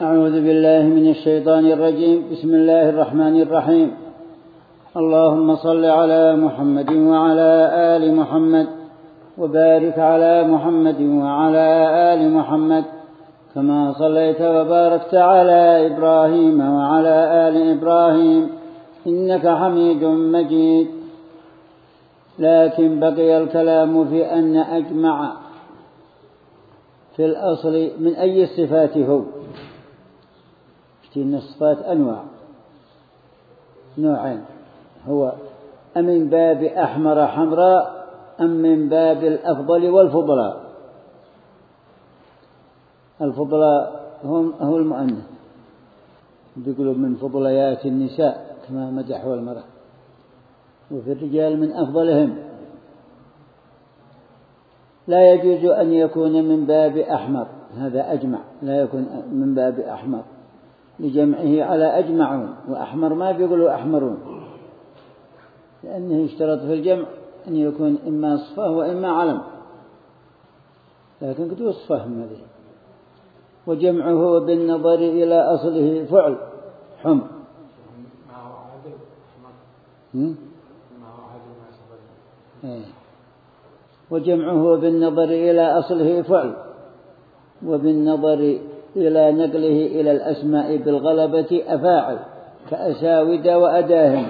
أعوذ بالله من الشيطان الرجيم. بسم الله الرحمن الرحيم. اللهم صل على محمد وعلى آل محمد وبارك على محمد وعلى آل محمد كما صليت وباركت على إبراهيم وعلى آل إبراهيم إنك حميد مجيد. لكن بقي الكلام في أن أجمع في الأصل من أي الصفات هو. إن الصفات أنواع نوعين، هو أمن باب أحمر حمراء أم من باب الأفضل والفضلاء. الفضلاء هو المؤنث، بيقولوا من فضليات النساء كما مدحوا المرأة، وفي الرجال من أفضلهم. لا يجوز أن يكون من باب أحمر، هذا أجمع، لا يكون من باب أحمر لجمعه على أجمعون، وأحمر ما بيقولوا أحمرون، لأنه يشترط في الجمع أن يكون إما صفة وإما علم، لكن قد وصفه هذه. وجمعه بالنظر إلى أصله فعل حمر. وجمعه بالنظر إلى أصله فعل، وبالنظر إلى نقله إلى الأسماء بالغلبة أفاعل كأساود وأداهم.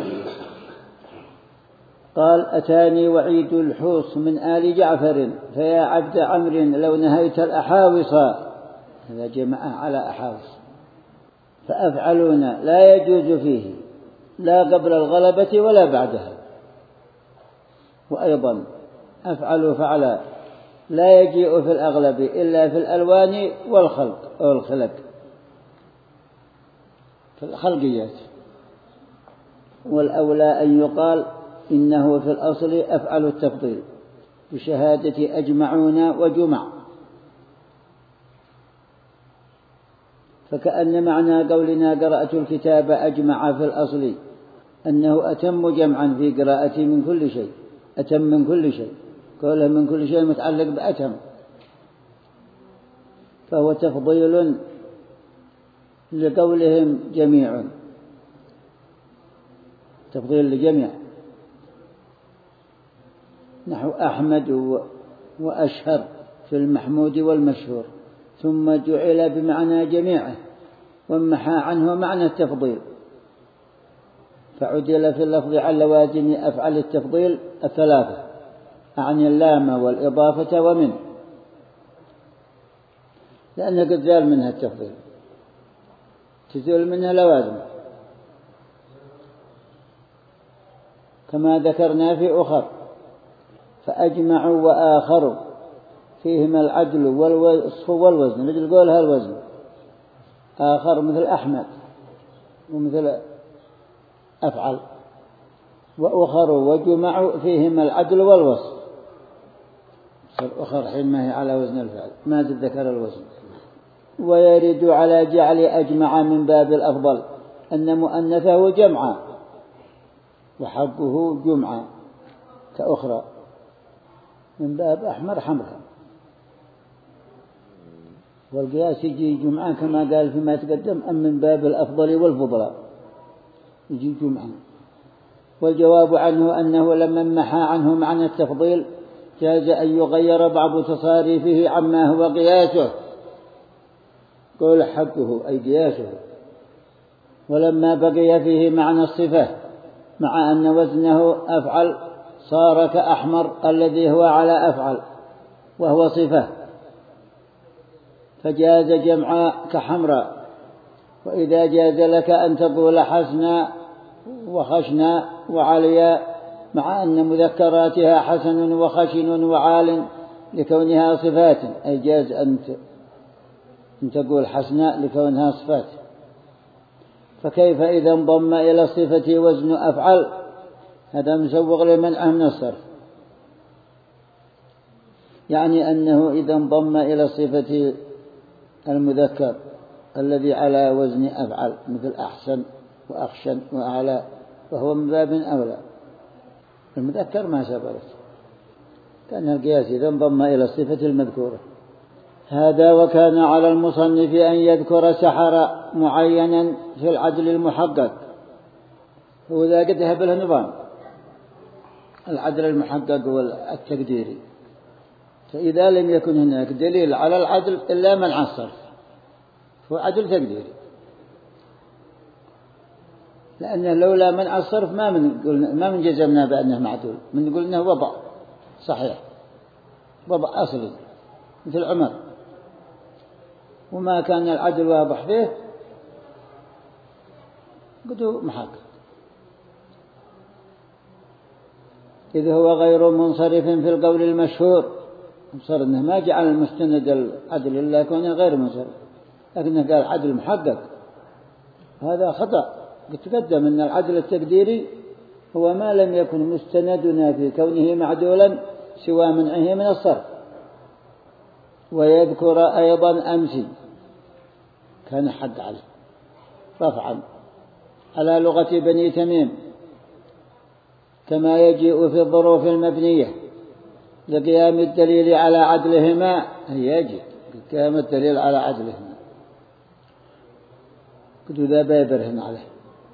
قال: أتاني وعيد الحوص من آل جعفر فيا عبد عمرو لو نهيت الأحاوص. هذا جمع على أحاوص. فأفعلون لا يجوز فيه لا قبل الغلبة ولا بعدها. وأيضا أفعل فعلا لا يجيء في الأغلب إلا في الألوان والخلق أو الخلق، في الخلقيات. والأولى أن يقال إنه في الأصل أفعل التفضيل بشهادة أجمعون وجمع. فكأن معنى قولنا قرأت الكتاب أجمع في الأصل أنه أتم جمعا في قراءته من كل شيء، أتم من كل شيء، قوله من كل شيء متعلق بأتم، فهو تفضيل لقولهم جميع، تفضيل لجميع، نحو أحمد وأشهر في المحمود والمشهور، ثم جعل بمعنى جميعه ومحى عنه معنى التفضيل، فعدل في اللفظ على وازن أفعل التفضيل الثلاثة، أعني اللام والإضافة ومن، لأن قد زال منها التفضيل، تزول منها لوازم كما ذكرنا في أخر. فأجمعوا وآخروا فيهما العدل والوصف والوزن، نجل قولها الوزن. آخر مثل أحمد ومثل أفعل، وأخروا وجمعوا فيهما العدل والوصف. الأخر حين ما هي على وزن الفعل، ما ذكر الوزن. ويرد على جعل أجمع من باب الأفضل أن مؤنثه جمعا وحقه جمعا كأخرى من باب أحمر حمرا. والقياس يجي جمعا كما قال فيما تقدم، أم من باب الأفضل والفضلاء يجي جمعا. والجواب عنه أنه لما محى عنه معنى التفضيل جاز أن يغير بعض تصاريفه عما هو قياسه، قول حقه أي قياسه. ولما بقي فيه معنى الصفة مع أن وزنه أفعل صار كأحمر الذي هو على أفعل وهو صفة، فجاز جمع كحمراء. وإذا جاز لك أن تقول حسنا وخشنا وعليا مع أن مذكراتها حسن وخشن وعال لكونها صفات، أي جاز أن تقول حسناء لكونها صفات. فكيف إذا انضم إلى الصفة وزن أفعل؟ هذا مسوغ لمنعه من الصرف، يعني أنه إذا انضم إلى الصفة المذكر الذي على وزن أفعل مثل أحسن وأخشن وأعلى فهو من باب أولى. المذكر ما سبرت، كان القياس إذا انضم إلى الصفة المذكورة هذا وكان على المصنف أن يذكر سحر معينا في العدل المحقق، وذا قد ذهب له نظام العدل المحقق والتقديري. فإذا لم يكن هناك دليل على العدل إلا منع الصرف هو عدل تقديري، لأنه لولا منع الصرف ما من جزمنا بأنه معدول، من نقول أنه وضع صحيح، وضع أصلي مثل عمر، وما كان العدل واضح فيه قدوا محقق، إذ هو غير منصرف في القول المشهور. صار أنه ما جعل المستند العدل إلا كونه غير منصرف، لكنه قال عدل محقق، هذا خطأ. يتقدم أن العدل التقديري هو ما لم يكن مستندنا في كونه معدولا سوى منعه من الصرف. ويذكر أيضا أمسي كان حد عليه رفعا على لغة بني تميم، كما يجيء في الظروف المبنية لقيام الدليل على عدلهما، يجي قيام الدليل على عدلهما قد ذا بيبرهن عليه.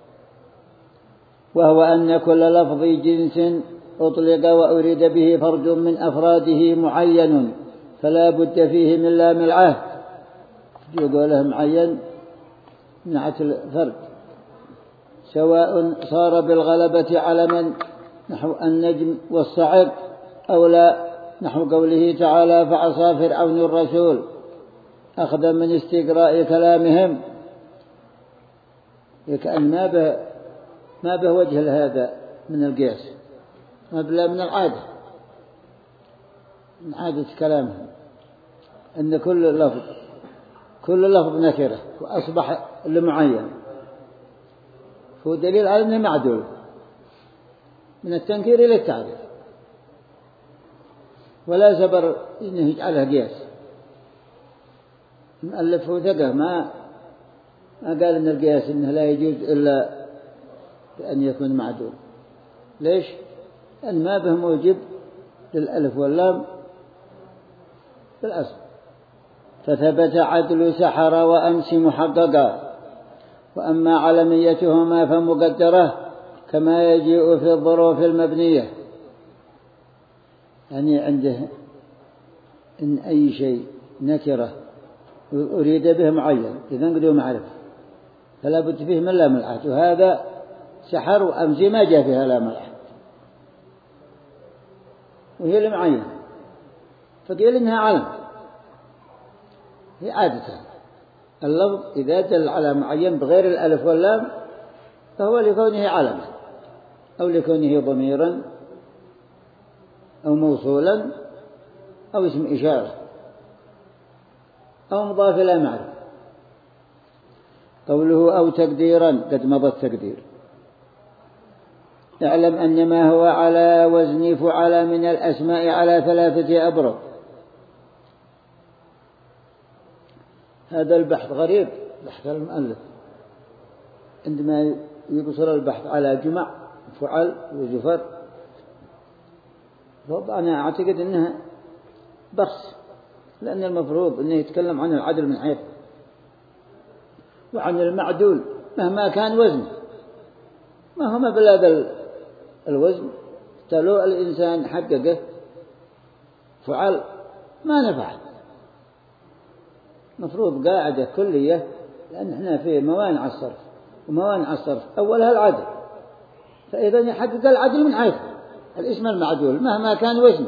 وهو أن كل لفظ جنس أطلق وأريد به فرد من أفراده معين فلا بد فيه من لام العهد، يقول له معين نعت الفرد، سواء صار بالغلبة علما نحو النجم والصعق أو لا، نحو قوله تعالى فعصى فرعون الرسول أخذا من استقراء كلامهم، كأن ما به وجه لهذا من القياس، ما بلا من العادة، من عادة كلامهم أن كل لفظ نكرة وأصبح لمعين، هو دليل على أنه معدول من التنكير إلى التعريف، ولا زبر إنه يجعلها قياس. المؤلف هو ثقة ما قال إن القياس إنه لا يجوز إلا بأن يكون معدول. ليش؟ لأن ما به موجب للألف واللام بالأصل. فثبت عدل سحر وأمس محققا، وأما علميتهما فمقدرة كما يجيء في الظروف المبنية، يعني عنده إن أي شيء نكرة أريد به معين إذن قدوا معرفة فلا بد فيه من لام العهد، وهذا سحر وأمس ما جاء فيها لام العهد وهي المعين، فقيل إنها علم. هي عادة اللفظ إذا دل على معين بغير الألف واللام فهو لكونه علما أو لكونه ضميرا أو موصولا أو اسم إشارة أو مضاف إلى معرفة. قوله أو تقديرا قد مضى التقدير. اعلم أن ما هو على وزن فعل من الأسماء على 3 أبرد. هذا البحث غريب، بحث المؤلف عندما يقصر البحث على جمع فعل وزفر، أنا أعتقد أنها بخس، لأن المفروض أنه يتكلم عن العدل من حيث وعن المعدول مهما كان وزن، ما هو بلا الوزن تلو الإنسان حققه فعل ما نفع، مفروض قاعدة كلية، لأن احنا في موانع الصرف، وموانع الصرف أولها العدل، فإذا يحقق العدل من حيث الاسم المعدول مهما كان وزن.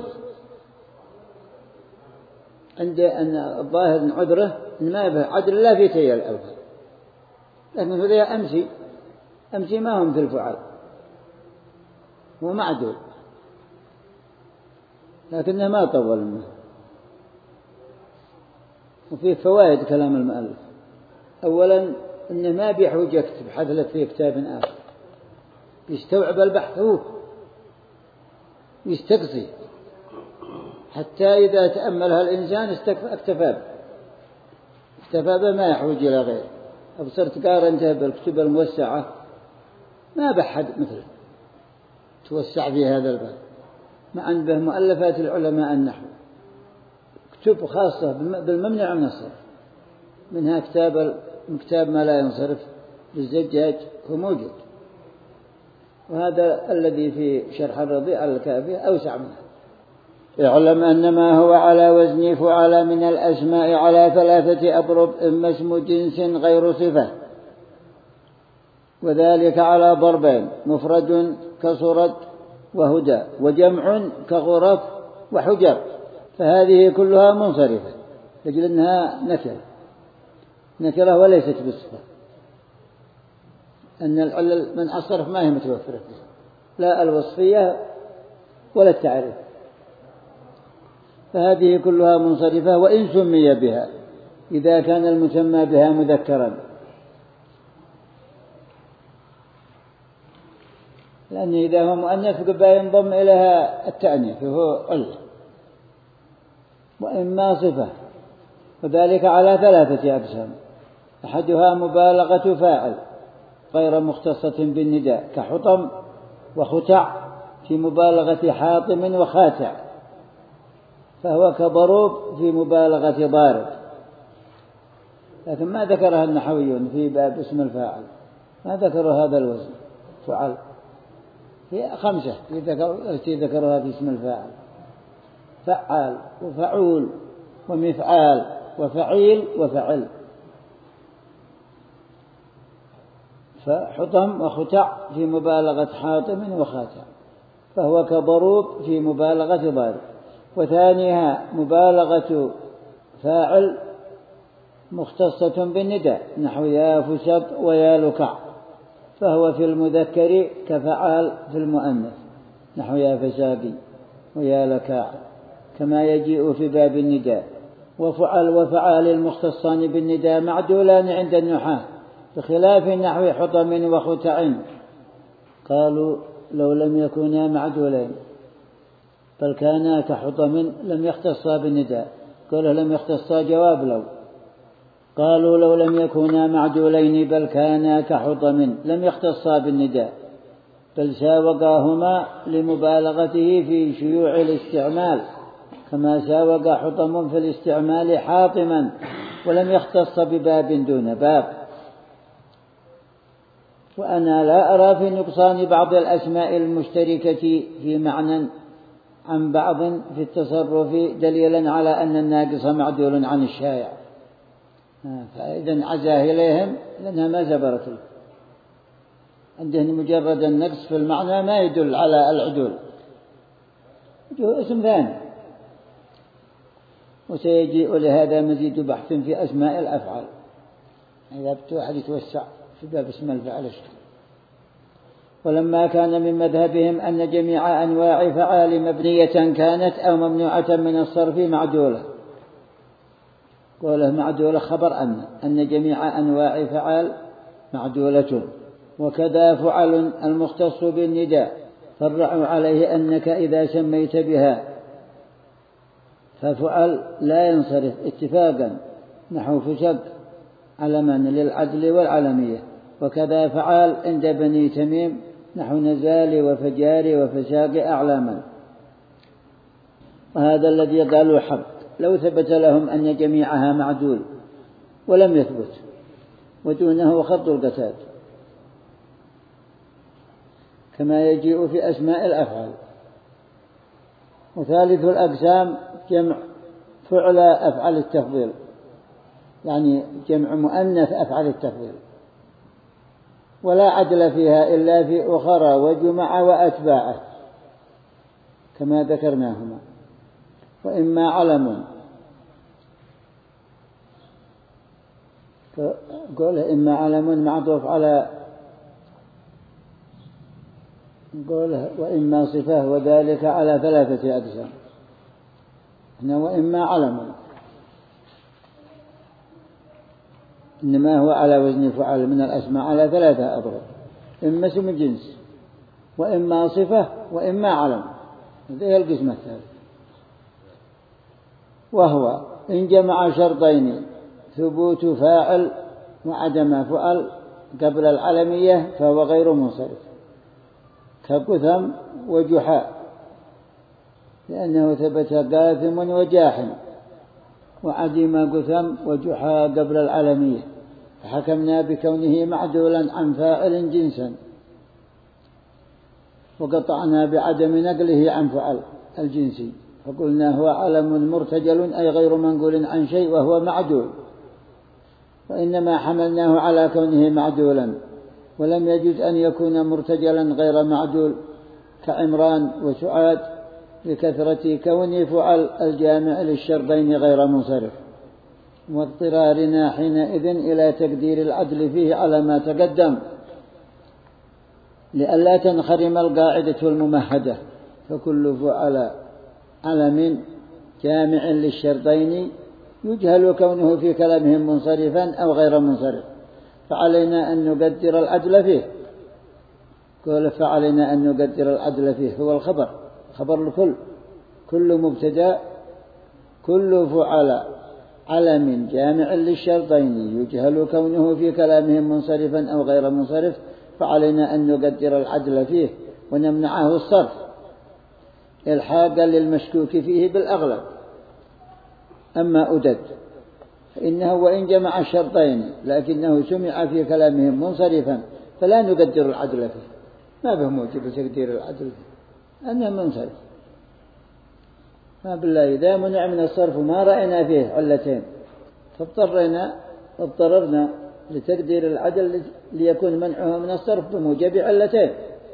عند أن الظاهر عذره إن ما به عدل لا في تي الألفاظ، لكن هذا أمسي ما هم في الفعل، هو معدول لكنه ما طول منه. وفيه فوائد كلام المؤلف. أولا إنه ما بيحوج يكتب حدث في كتاب آخر، يستوعب البحث هو يستقصي، حتى إذا تأملها الإنسان اكتفى به ما يحوج إلى غيره. أبصرت قارنته بالكتب الموسعة ما بحد مثله توسع في هذا الباب، مع أن به مؤلفات العلماء النحو كتب خاصة بالممنوع من الصرف، منها كتاب ما لا ينصرف للزجاج هو موجود، وهذا الذي في شرح الرضيع على الكافية أوسع منه. اعلم أن ما هو على وزن فعل من الأسماء على 3 أضرب، إما اسم جنس غير صفة، وذلك على ضربين: مفرد كصرد وهدى، وجمع كغرف وحجر، فهذه كلها منصرفة لأجل أنها نكرة وليست بصفة، أن العلل من الصرف ما هي متوفرة فيها، لا الوصفية ولا التعريف، فهذه كلها منصرفة وإن سمي بها إذا كان المسمى بها مذكرا، لأن إذا هو مؤنث فقد ينضم إليها التأنيث وهو علة. وإما صفة، وذلك على 3 أقسام: أحدها مبالغة فاعل غير مختصة بالنداء، كحطم وختع في مبالغة حاطم وخاتع، فهو كضروب في مبالغة ضارب، لكن ما ذكرها النحويون في باب اسم الفاعل، ما ذكروا هذا الوزن فعل. هي 5 التي ذكرها في اسم الفاعل: فعال وفعول ومفعال وفعيل وفعل. فحطم وختع في مبالغة حاطم وخاتع، فهو كضروب في مبالغة ضارب. وثانيها مبالغة فاعل مختصة بالنداء، نحو يا فسق ويا لكع، فهو في المذكر كفعال في المؤنث، نحو يا فساقي ويا لكاع، كما يجيء في باب النداء. وفعل وفعال المختصان بالنداء معدولان عند النحاة، بخلاف نحو حطم وختع، قالوا لو لم يكونا معدولين بل كانا كحطم لم يختصا بالنداء، قالوا لم يختصا جواب لو، قالوا لو لم يكونا معدولين بل كانا كحطم لم يختصا بالنداء، بل ساوقاهما لمبالغته في شيوع الاستعمال، كما ساوق حطم في الاستعمال حاطما ولم يختص بباب دون باب. وأنا لا أرى في نقصان بعض الأسماء المشتركة في معنى عن بعض في التصرف دليلا على أن الناقص معدول عن الشائع، فإذا عزاه إليهم لأنها ما زبرت له، عندهم مجرد النقص في المعنى ما يدل على العدول، اسم ثاني. وسيجيء لهذا مزيد بحث في أسماء الأفعال إذا بتوحد يتوسع في باب اسم الفعل. ولما كان من مذهبهم أن جميع أنواع فعال مبنية كانت أو ممنوعة من الصرف معدولة، قوله معدولة خبر أن جميع أنواع فعال معدولة. وكذا فعل المختص بالنداء فرعوا عليه أنك إذا سميت بها ففعل لا ينصرف اتفاقا، نحو فسق علما للعدل والعلمية. وكذا فعال عند بني تميم نحو نزال وفجار وفساق أعلاما. وهذا الذي قالوا حق لو ثبت لهم أن جميعها معدول، ولم يثبت، ودونه خط القتاد، كما يجيء في أسماء الأفعال. وثالث الأقسام جمع فعل أفعال التفضيل، يعني جمع مؤنث أفعال التفضيل، ولا عدل فيها إلا في أخرى وجمع وأتباعه كما ذكرناهما. وإما علم، قوله إما علم معطوف على قوله وإما صفة، وذلك على 3 أقسام. هنا وإما علم إنما هو على وزن فعل من الأسماء على 3 أضرب: إما اسم جنس، وإما صفة، وإما علم. هذا هي القسم الثالث. وهو إن جمع شرطين: ثبوت فاعل وعدم فعل قبل العلمية فهو غير منصرف، كقثم وجحاء، لأنه ثبت قاثم وجاحم وعدم قثم وجحا قبل العلمية، فحكمنا بكونه معدولا عن فاعل جنسا، وقطعنا بعدم نقله عن فعل الجنسي، فقلنا هو علم مرتجل أي غير منقول عن شيء وهو معدول، وإنما حملناه على كونه معدولا، ولم يجوز أن يكون مرتجلا غير معدول كعمران وسعاد لكثرة كون فعل الجامع للشرطين غير منصرف، واضطرارنا حينئذ إلى تقدير العدل فيه على ما تقدم لئلا تنخرم القاعدة الممهدة، فكل فعل علم جامع للشرطين يجهل كونه في كلامهم منصرفا أو غير منصرف، فعلينا أن نقدر العدل فيه. قال فعلينا أن نقدر العدل فيه هو الخبر، خبر الكل، كل مبتدأ كل فعل علم جامع للشرطين يجهل كونه في كلامهم منصرفا أو غير منصرف، فعلينا أن نقدر العدل فيه ونمنعه الصرف إلحاقا للمشكوك فيه بالأغلب. أما أدد فإنه وإن جمع الشرطين لكنه سمع في كلامهم منصرفا فلا نقدر العدل فيه، ما به موجب تقدير العدل فيه أنه منصرف، ما بالله إذا منع من الصرف ما رأينا فيه علتين فاضطررنا لتقدير العدل ليكون منعه من الصرف بموجب علتين.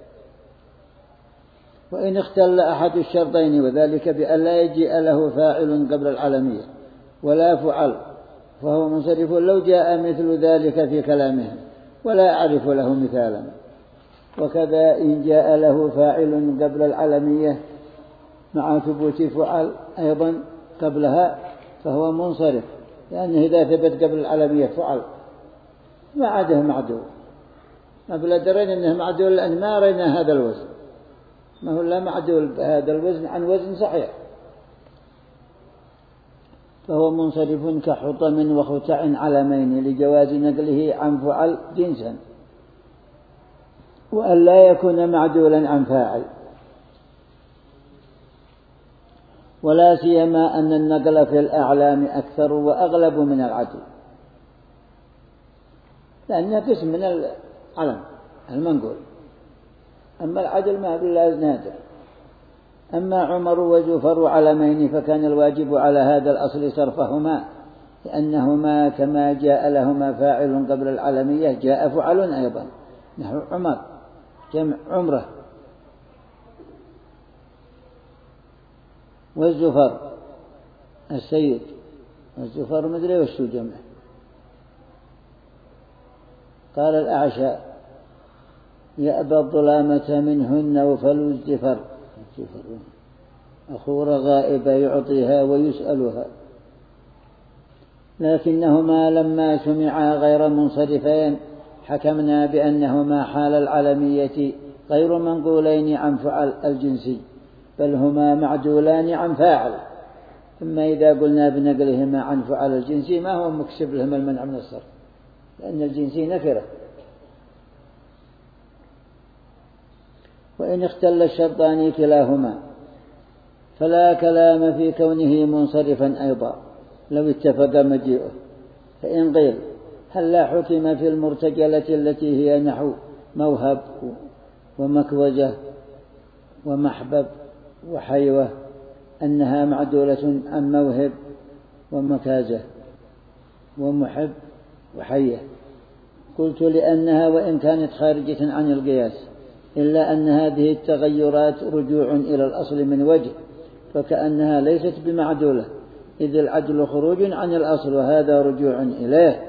وإن اختل أحد الشرطين وذلك بأن لا يجيء له فاعل قبل العلمية ولا فعل فهو منصرف لو جاء مثل ذلك في كلامه ولا أعرف له مثالا. وكذا إن جاء له فاعل قبل العلمية مع ثبوت فعل أيضا قبلها فهو منصرف، لأنه إذا ثبت قبل العلمية فعل ما عاده معدول، ما بلا درين أنه معدول لأن ما رأينا هذا الوزن، ما هو لا معدول بهذا الوزن عن وزن صحيح، فهو منصرف كحطم وختع علمين لجواز نقله عن فعل جنسا، وأن لا يكون معدولا عن فاعل، ولا سيما أن النقل في الأعلام أكثر وأغلب من العدل، لأنها قسم من العلم المنقول، أما العدل ما بالله نادر. أما عمر وزفر علمين فكان الواجب على هذا الأصل صرفهما، لأنهما كما جاء لهما فاعل قبل العلمية جاء فعل أيضا، نحو عمر جمع عمره، والزفر السيد، والزفر مدري وشو جمع. قال الأعشى يأبى الظلامة منهن وفل الزفر، أخو رغائب يعطيها ويسألها، لكنهما لما سمعا غير منصرفين حكمنا بأنهما حال العلمية غير منقولين عن فعل الجنسي، بل هما معدولان عن فاعل. ثم إذا قلنا بنقلهما عن فعل الجنسي ما هو مكسب لهما المنع من الصرف، لأن الجنسي نكرة. وإن اختل الشرطان كلاهما فلا كلام في كونه منصرفا أيضا لو اتفق مجيئه، فإن قيل هل لا حكم في المرتجلة التي هي نحو موهب ومكوجة ومحبب وحيوة أنها معدولة عن موهب ومكازة ومحب وحية؟ قلت لأنها وإن كانت خارجة عن القياس إلا أن هذه التغيرات رجوع إلى الأصل من وجه، فكأنها ليست بمعدولة، إذ العدل خروج عن الأصل وهذا رجوع إليه،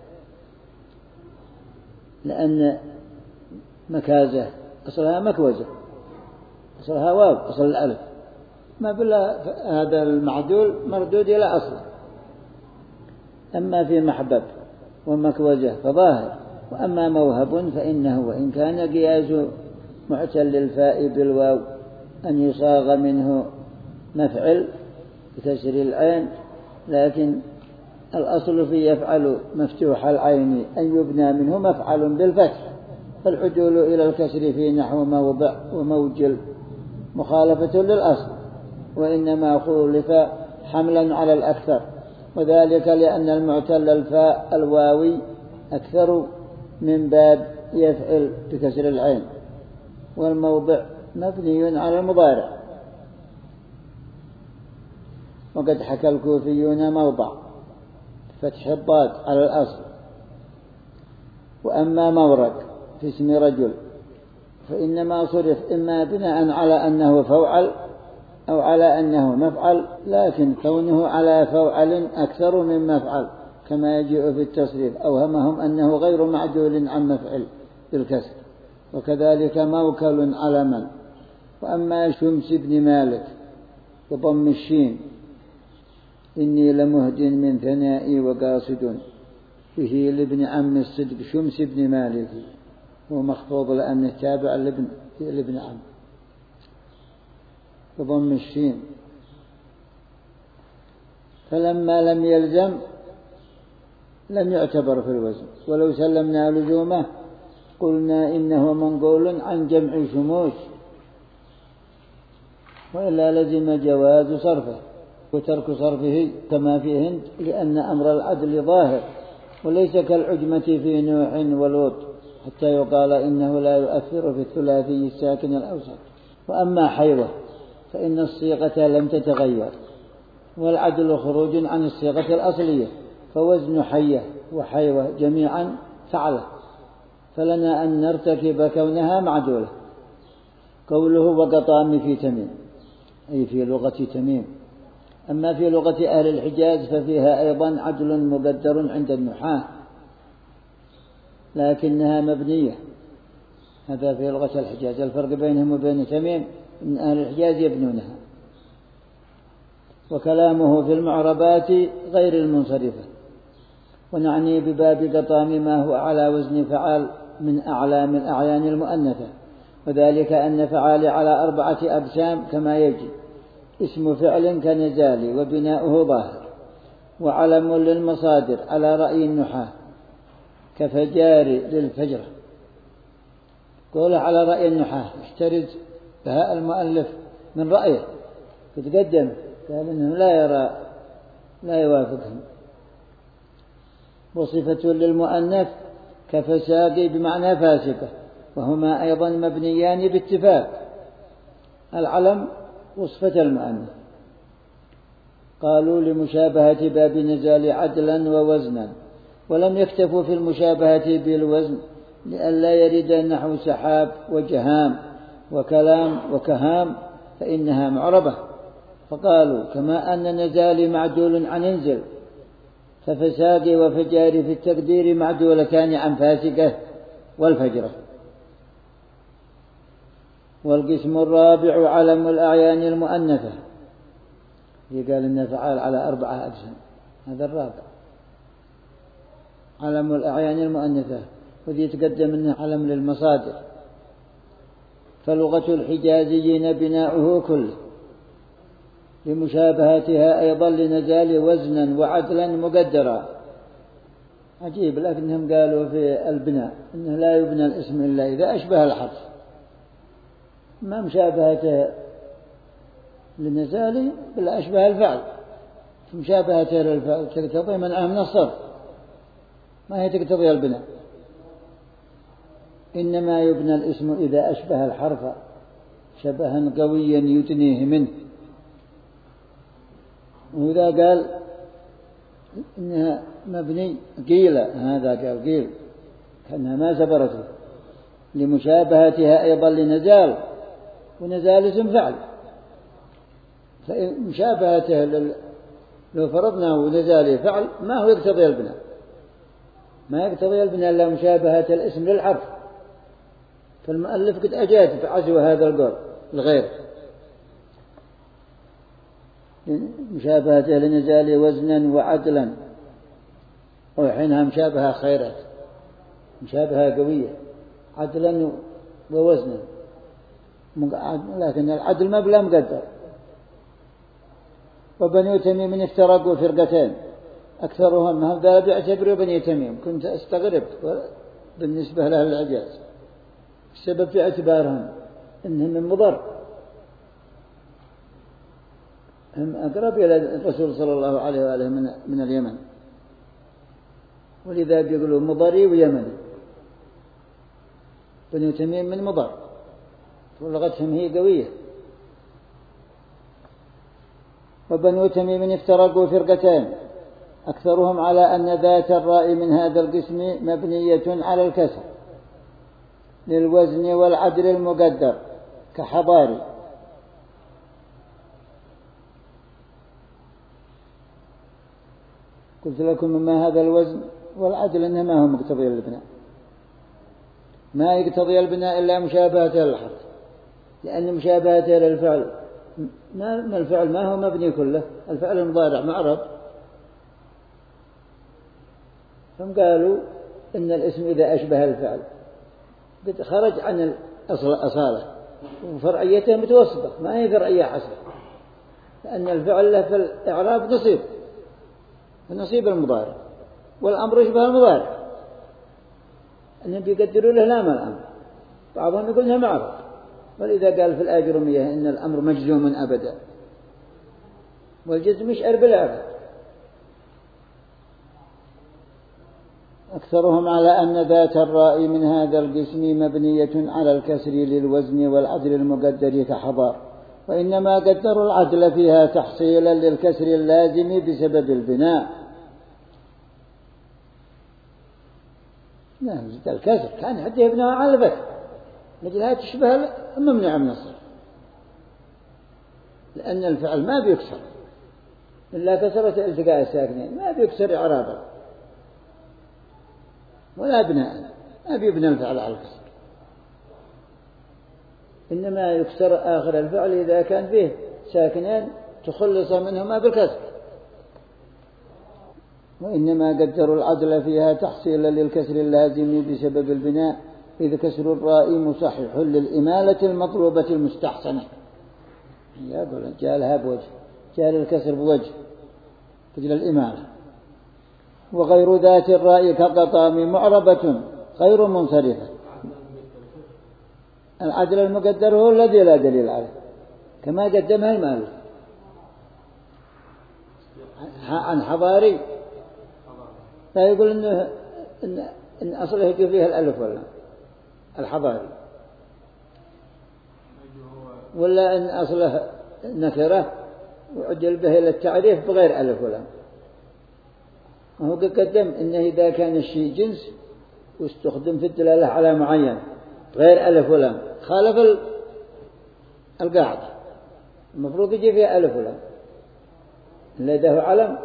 لأن مكازة أصلها مكوزة، أصلها واو، أصل الألف، ما بلا هذا المعدول مردود إلى أصله. أما في محبب ومكوزة فظاهر، وأما موهب فإنه وإن كان قياس معتل الفاء بالواو أن يصاغ منه مفعل بكسر العين، لكن الأصل في يفعل مفتوح العين أن يبنى منه مفعل بالفتح، فالعدول إلى الكسر في نحو موضع وموجل مخالفة للأصل، وإنما خولف حملا على الأكثر، وذلك لأن المعتل الفاء الواوي أكثر من باب يفعل بكسر العين، والموضع مبني على المضارع. وقد حكى الكوفيون موضع فتح الضاد على الأصل. وأما مورد في اسم رجل فإنما صرف إما بناء على أنه فوعل أو على أنه مفعل، لكن كونه على فوعل أكثر من مفعل كما يجيء في التصريف أوهمهم أنه غير معدول عن مفعل بالكسر. وكذلك موكل على من. وأما شمس بن مالك بضم الشين إني لمهد من ثنائي وقاصد به لابن عم الصدق شمس بن مالك، هو مخفوض لأنه تابع لابن عم بضم الشين. فلما لم يلزم لم يعتبر في الوزن، ولو سلمنا لزومه قلنا إنه منقول عن جمع شموس، وإلا لزم جواز صرفه وترك صرفه كما في هند، لأن أمر العدل ظاهر وليس كالعجمة في نوح ولوط حتى يقال إنه لا يؤثر في الثلاثي الساكن الأوسط. وأما حيوة فإن الصيغة لم تتغير، والعدل خروج عن الصيغة الأصلية، فوزن حية وحيوة جميعا فعله، فلنا أن نرتكب كونها معدولة. قوله وقطام في تميم أي في لغة تميم. أما في لغة أهل الحجاز ففيها أيضا عدل مقدر عند النحاة لكنها مبنية، هذا في لغة الحجاز. الفرق بينهم وبين تميم إن أهل الحجاز يبنونها. وكلامه في المعربات غير المنصرفة، ونعني بباب قطام ما هو على وزن فعال من أعلام الأعيان المؤنثة، وذلك أن فعال على 4 أقسام كما يجي: اسم فعل كنزال وبناؤه ظاهر، وعلم للمصادر على رأي النحاة كفجار للفجرة. قوله على رأي النحاة احترز بها المؤلف من رأيه، يتقدم قال إنه لا يوافقهم. وصفة للمؤنث كفساقي بمعنى فاسقة، وهما أيضا مبنيان باتفاق. العلم وصفة المؤنث. قالوا لمشابهة باب نزال عدلا ووزنا، ولم يكتفوا في المشابهة بالوزن لئلا يرد نحو سحاب وجهام وكلام وكهام فإنها معربة، فقالوا كما أن نزال معدول عن انزل ففساد وفجار في التقدير معدولتان عن فاسقة والفجرة. والقسم الرابع علم الأعيان المؤنثة، قال إن فعال على 4 أقسام، هذا الرابع علم الأعيان المؤنثة، وذي يتقدم أنه علم للمصادر. فلغة الحجازيين بناؤه كله لمشابهتها أيضا لنزال وزنا وعدلا مقدرا. عجيب، لكنهم قالوا في البناء إنه لا يبنى الاسم إلا إذا أشبه الحرف، ما مشابهته لنزال بل أشبه الفعل، مشابهته للفعل تقتضي منعه من الصرف، ما هي تقتضي البناء. إنما يبنى الاسم إذا أشبه الحرف شبها قويا يدنيه منه. وإذا قال إنها مبني قيل، هذا قال قيل كأنها ما سبرته، لمشابهتها أيضا لنزال، ونزال اسم فعل، فإن مشابهته لو فرضنا ونزال فعل ما هو يقتضي البناء، ما يقتضي البناء إلا مشابهة الاسم للحرف. فالمؤلف قد أجاد بعزو هذا القول الغير، مشابهته لنزال وزنا وعدلا، وحينها مشابهة خيرات، مشابهة قوية عدلا ووزنا، لكن العدل ما بلا مقدر. وبني تميم افترقوا فرقتين، أكثرهم هذا بيعتبروا بني تميم، كنت أستغرب بالنسبة لأهل الحجاز السبب في اعتبارهم إنهم من مضر. هم أقرب إلى الرسول صلى الله عليه وآله من اليمن، ولذا بيقولوا مضري ويمني. بنو تميم من مضر، ولغتهم هي قوية. وبنو تميم افترقوا فرقتين، أكثرهم على أن ذات الراء من هذا القسم مبنية على الكسر للوزن والعدل المقدر كحضاري. قلت لكم ما هذا الوزن والعدل إنما هو مقتضي البناء، ما يقتضي البناء إلا مشابهته للحرف، لأن مشابهته للفعل ما الفعل ما هو مبني كله، الفعل المضارع معرب. هم قالوا إن الاسم إذا أشبه الفعل خرج عن الأصالة، وفرعيته متوسطة ما هي فرعية حسنة، لأن الفعل له في الإعراب نصيب المضارع، والأمر يشبه المضارع، أنهم بيقدروا له لام الأمر، بعضهم يقول لها معرب. ولذا قال في الآجرمية إن الأمر مجزوم أبدا، والجزم يشعر بالإعراب. أكثرهم على أن ذات الراء من هذا القسم مبنية على الكسر للوزن والعدل المقدر كحضار، وإنما قدروا العدل فيها تحصيلا للكسر اللازم بسبب البناء. نعم، الكسر كان حتى يبنى على الفتح لأجلها تشبه الممنوع من الصرف، لأن الفعل ما بيكسر إلا كسرة التقاء الساكنين، ما بيكسر إعرابا ولا بناء، ما بيبنى الفعل على الكسر، إنما يكسر آخر الفعل إذا كان فيه ساكنين تخلص منهما بالكسر. وإنما قدروا العدل فيها تحصيلا للكسر اللازم بسبب البناء، إذ كسر الراء مصحح للإمالة المطلوبة المستحسنة. يقول جالها بوجه، جال الكسر بوجه تجل الإمالة. وغير ذات الراء كقطام معربة غير منصرفة. العدل المقدر هو الذي لا دليل عليه، كما قدمها المؤلف عن حضاري، لا يقول إن أصله يجي فيها الألف ولا الحضاري، ولا إن أصله نكرة وعجل به إلى التعريف بغير ألف ولا. وهو قدم إنه إذا كان الشيء جنس واستخدم في الدلالة على معين غير ألف ولا خالف القاعدة، المفروض يجي فيها ألف ولا لديه علم.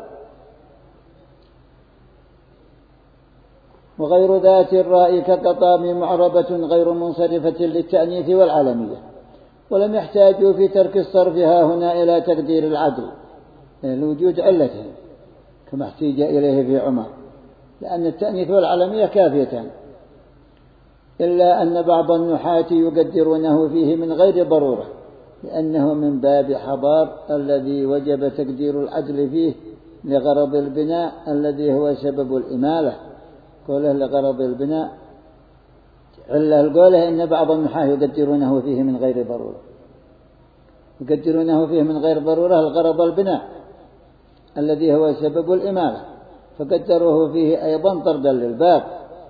وغير ذات الراء كقطام معربة غير منصرفة للتأنيث والعلمية، ولم يحتاجوا في ترك الصرفها هنا إلى تقدير العدل لوجود علته كما احتاج إليه في عمر، لأن التأنيث والعلمية كافيتان، إلا أن بعض النحاة يقدرونه فيه من غير ضرورة، لأنه من باب حضار الذي وجب تقدير العدل فيه لغرض البناء الذي هو سبب الإمالة. قوله لغرض البناء علة القوله إن بعض النحاة يقدرونه فيه من غير ضرورة، يقدرونه فيه من غير ضرورة الغرض البناء الذي هو سبب الإمالة، فقدروه فيه أيضا طردا للباب.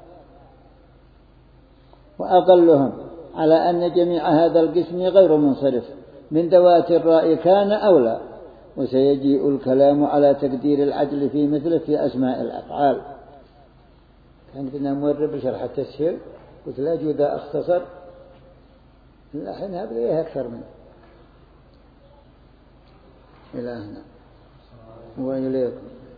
وأقلهم على أن جميع هذا القسم غير منصرف من ذوات الراء كان أولى، وسيجيء الكلام على تقدير العدل في مثله في أسماء الأفعال. كان كنا مورب بشرح التسهيل، قلت لا جود أختصر الحين هذا أكثر منه. إلى هنا وإليكم.